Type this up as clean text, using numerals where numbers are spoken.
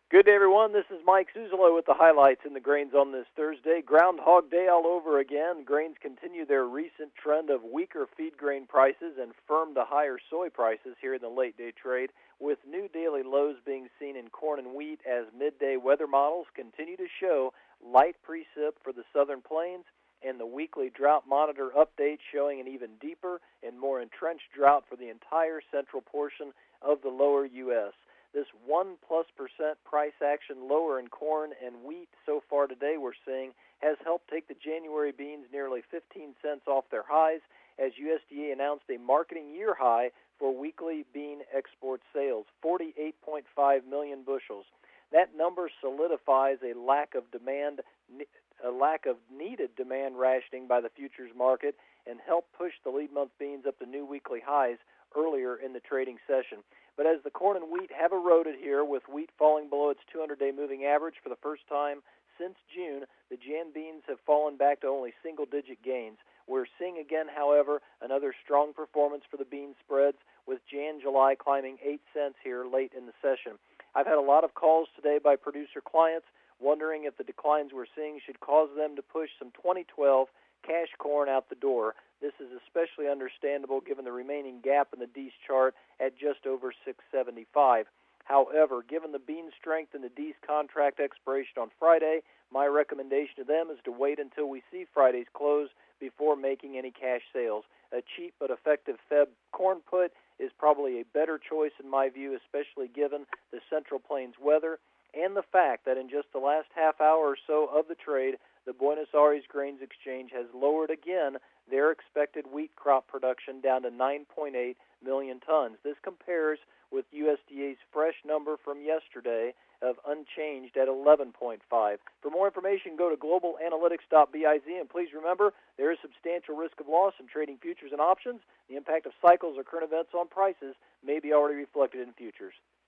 Good day, everyone. This is Mike Suzolo with the highlights in the grains on this Thursday. Groundhog Day all over again. Grains continue their recent trend of weaker feed grain prices and firm to higher soy prices here in the late-day trade, with new daily lows being seen in corn and wheat as midday weather models continue to show light precip for the southern plains and the weekly drought monitor update showing an even deeper and more entrenched drought for the entire central portion of the lower U.S. This 1+% price action lower in corn and wheat so far today we're seeing has helped take the January beans nearly 15 cents off their highs as USDA announced a marketing year high for weekly bean export sales, 48.5 million bushels. That number solidifies a lack of needed demand rationing by the futures market and helped push the lead month beans up to new weekly highs earlier in the trading session. But as the corn and wheat have eroded here, with wheat falling below its 200-day moving average for the first time since June, the Jan beans have fallen back to only single-digit gains. We're seeing again, however, another strong performance for the bean spreads, with Jan-July climbing 8 cents here late in the session. I've had a lot of calls today by producer clients wondering if the declines we're seeing should cause them to push some 2012 cash corn out the door. This is especially understandable given the remaining gap in the Dees chart at just over 675. However, given the bean strength in the Dees contract expiration on Friday, my recommendation to them is to wait until we see Friday's close before making any cash sales. A cheap but effective Feb corn put is probably a better choice in my view, especially given the Central Plains weather and the fact that in just the last half hour or so of the trade, the Buenos Aires Grains Exchange has lowered again their expected wheat crop production down to 9.8 million tons. This compares with USDA's fresh number from yesterday of unchanged at 11.5. For more information, go to globalanalytics.biz, and please remember there is substantial risk of loss in trading futures and options. The impact of cycles or current events on prices may be already reflected in futures.